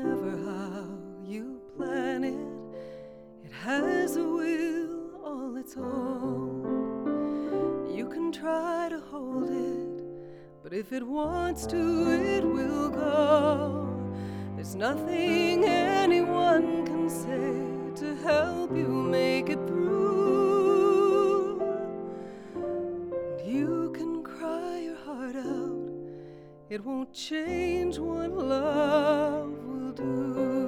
never how you plan it. It has a will all its own. You can try to hold it, but if it wants to, it will go. There's nothing anyone can say to help you make it through. And you can cry your heart out, it won't change what love will do.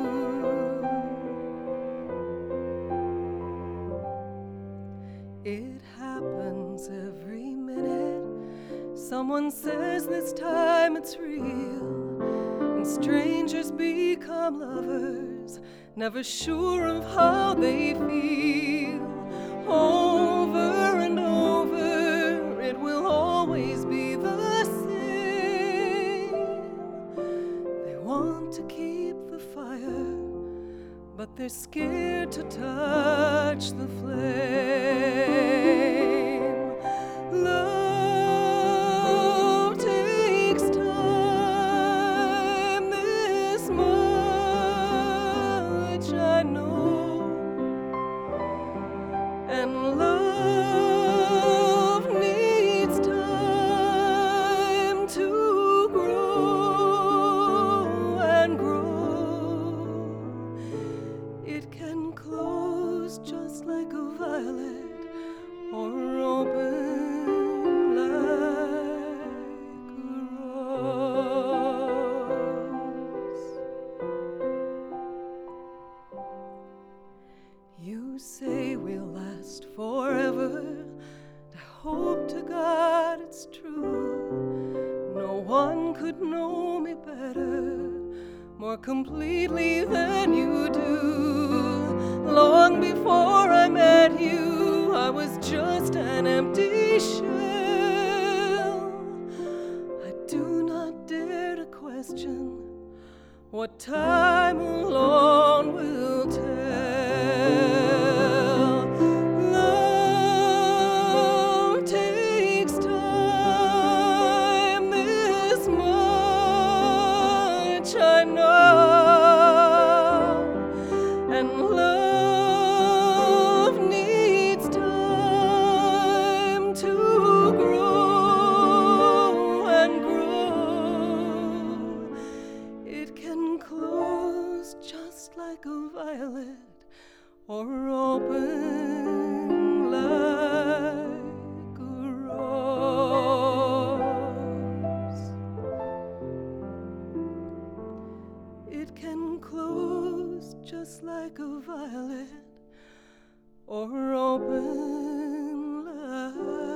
It happens every minute. Someone says this time it's real, and strangers become lovers, never sure of how they feel. Over and over, it will always be the same. They want to keep the fire, but they're scared to touch the flame. Love takes time, this much I know, and love needs time to grow and grow. It can close just like a violet, or open like a rose. You say we'll last forever. I hope to God it's true. No one could know me better, more completely than you do. Long before I met you, I was just an empty shell. I do not dare to question what time alone will tell. Love takes time, this much I know, and love needs time to grow and grow. It can close just like a violet, or open like a rose. It can close just like a violet, or open like